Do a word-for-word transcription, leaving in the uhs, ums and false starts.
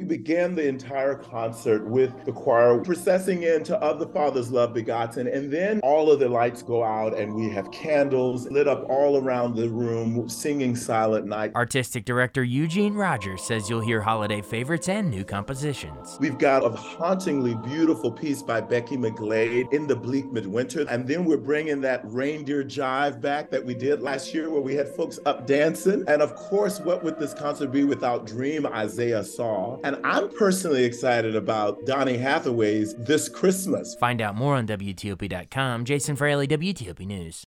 began the entire concert with the choir processing into Of the Father's Love Begotten, and then all of the lights go out and we have candles lit up all around the room singing Silent Night. Artistic director Eugene Rogers says you'll hear holiday favorites and new compositions. We've got a hauntingly beautiful piece by Becky McGlade, In the Bleak Midwinter, and then we're bringing that reindeer jive back that we did last year where we had folks up dancing. And of course, what would this concert be without Dream Isaiah Saw? And I'm personally excited about Donny Hathaway's This Christmas. Find out more on W T O P dot com. Jason Fraley, W T O P News.